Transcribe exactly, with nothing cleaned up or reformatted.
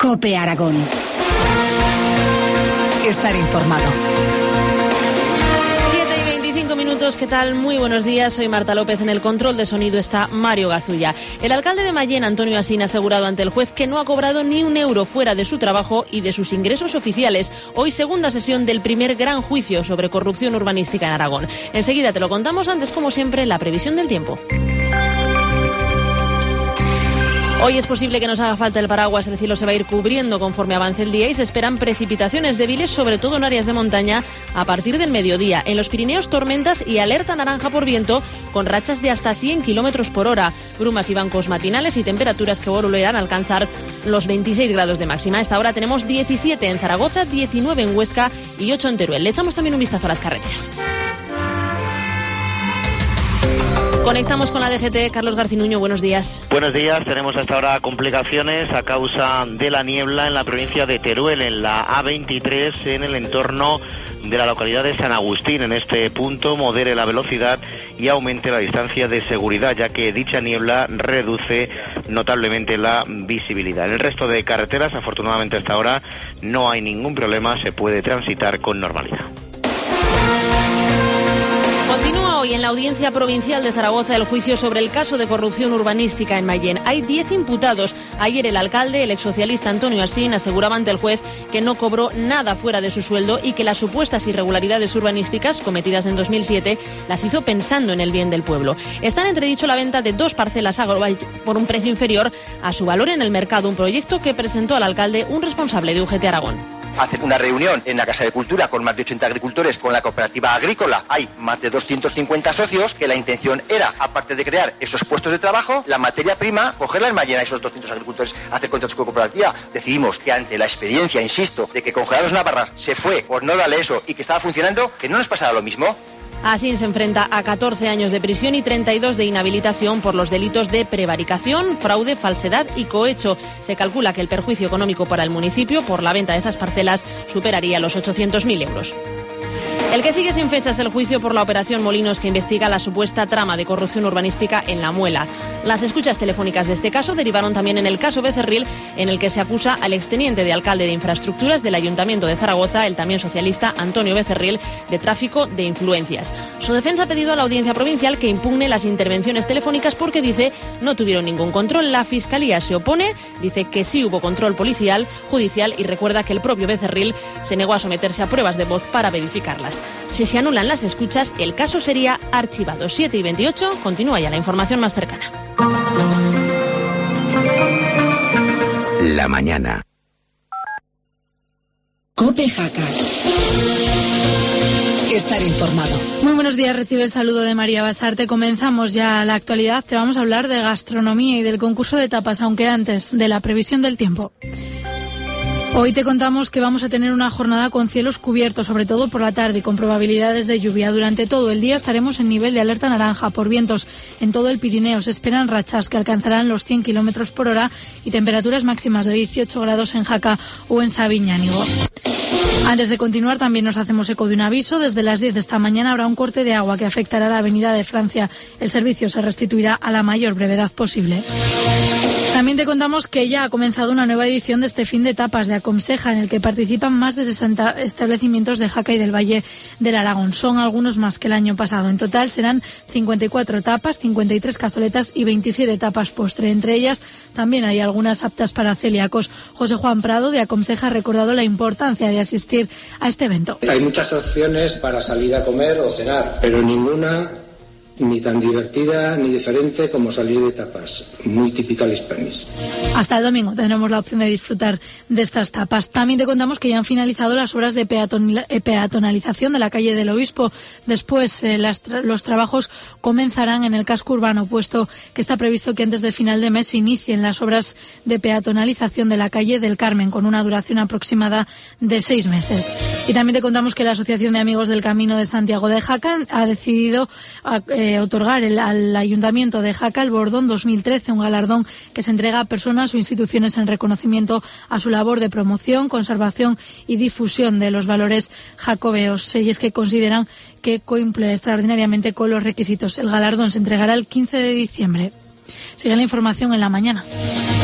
COPE Aragón. Estar informado. siete y veinticinco minutos, ¿qué tal? Muy buenos días, soy Marta López. En el control de sonido está Mario Gazulla. El alcalde de Mayén, Antonio Asín, ha asegurado ante el juez que no ha cobrado ni un euro fuera de su trabajo y de sus ingresos oficiales. Hoy, segunda sesión del primer gran juicio sobre corrupción urbanística en Aragón. Enseguida te lo contamos, antes, como siempre, la previsión del tiempo. Hoy es posible que nos haga falta el paraguas, el cielo se va a ir cubriendo conforme avance el día y se esperan precipitaciones débiles, sobre todo en áreas de montaña, a partir del mediodía. En los Pirineos, tormentas y alerta naranja por viento, con rachas de hasta cien kilómetros por hora, brumas y bancos matinales y temperaturas que volverán a alcanzar los veintiséis grados de máxima. A esta hora tenemos diecisiete en Zaragoza, diecinueve en Huesca y ocho en Teruel. Le echamos también un vistazo a las carreteras. Conectamos con la D G T. Carlos Garcinuño, buenos días. Buenos días. Tenemos hasta ahora complicaciones a causa de la niebla en la provincia de Teruel, en la A veintitrés, en el entorno de la localidad de San Agustín. En este punto modere la velocidad y aumente la distancia de seguridad, ya que dicha niebla reduce notablemente la visibilidad. En el resto de carreteras, afortunadamente hasta ahora, no hay ningún problema, se puede transitar con normalidad. Continúa hoy en la Audiencia Provincial de Zaragoza el juicio sobre el caso de corrupción urbanística en Mayén. Hay diez imputados. Ayer el alcalde, el exsocialista Antonio Asín, aseguraba ante el juez que no cobró nada fuera de su sueldo y que las supuestas irregularidades urbanísticas cometidas en dos mil siete las hizo pensando en el bien del pueblo. Está en entredicho la venta de dos parcelas agro por un precio inferior a su valor en el mercado, un proyecto que presentó al alcalde un responsable de U G T Aragón. Hacer una reunión en la Casa de Cultura con más de ochenta agricultores, con la cooperativa agrícola. Hay más de doscientos cincuenta socios, que la intención era, aparte de crear esos puestos de trabajo, la materia prima, cogerla en Mayén a esos doscientos agricultores, hacer contratos con cooperativa. Decidimos que ante la experiencia, insisto, de que Congelados Navarras se fue por no darle eso y que estaba funcionando, que no nos pasara lo mismo. Asín se enfrenta a catorce años de prisión y treinta y dos de inhabilitación por los delitos de prevaricación, fraude, falsedad y cohecho. Se calcula que el perjuicio económico para el municipio por la venta de esas parcelas superaría los ochocientos mil euros. El que sigue sin fecha es el juicio por la operación Molinos, que investiga la supuesta trama de corrupción urbanística en La Muela. Las escuchas telefónicas de este caso derivaron también en el caso Becerril, en el que se acusa al exteniente de alcalde de Infraestructuras del Ayuntamiento de Zaragoza, el también socialista Antonio Becerril, de tráfico de influencias. Su defensa ha pedido a la Audiencia Provincial que impugne las intervenciones telefónicas porque, dice, no tuvieron ningún control. La Fiscalía se opone, dice que sí hubo control policial, judicial, y recuerda que el propio Becerril se negó a someterse a pruebas de voz para verificarlas. Si se anulan las escuchas, el caso sería archivado. siete y veintiocho, continúa ya la información más cercana. La mañana. COPE Jaca. Estar informado. Muy buenos días, recibe el saludo de María Basarte. Comenzamos ya la actualidad. Te vamos a hablar de gastronomía y del concurso de tapas, aunque antes de la previsión del tiempo. Hoy te contamos que vamos a tener una jornada con cielos cubiertos, sobre todo por la tarde, y con probabilidades de lluvia. Durante todo el día estaremos en nivel de alerta naranja por vientos en todo el Pirineo. Se esperan rachas que alcanzarán los cien kilómetros por hora y temperaturas máximas de dieciocho grados en Jaca o en Sabiñánigo. Antes de continuar, también nos hacemos eco de un aviso. Desde las diez de esta mañana habrá un corte de agua que afectará a la Avenida de Francia. El servicio se restituirá a la mayor brevedad posible. También te contamos que ya ha comenzado una nueva edición de este fin de tapas de Acomseja, en el que participan más de sesenta establecimientos de Jaca y del Valle del Aragón. Son algunos más que el año pasado. En total serán cincuenta y cuatro tapas, cincuenta y tres cazoletas y veintisiete tapas postre. Entre ellas también hay algunas aptas para celíacos. José Juan Prado de Acomseja ha recordado la importancia de asistir a este evento. Hay muchas opciones para salir a comer o cenar, pero ninguna ni tan divertida ni diferente como salir de tapas, muy típica hispanis. Hasta el domingo tendremos la opción de disfrutar de estas tapas. También te contamos que ya han finalizado las obras de peatonalización de la calle del Obispo. Después eh, las tra- los trabajos comenzarán en el casco urbano, puesto que está previsto que antes de final de mes se inicien las obras de peatonalización de la calle del Carmen, con una duración aproximada de seis meses. Y también te contamos que la Asociación de Amigos del Camino de Santiago de Jaca ha decidido eh, otorgar el, al Ayuntamiento de Jaca el Bordón dos mil trece, un galardón que se entrega a personas o instituciones en reconocimiento a su labor de promoción, conservación y difusión de los valores jacobeos. Y es que consideran que cumple extraordinariamente con los requisitos. El galardón se entregará el quince de diciembre. Sigue la información en La Mañana.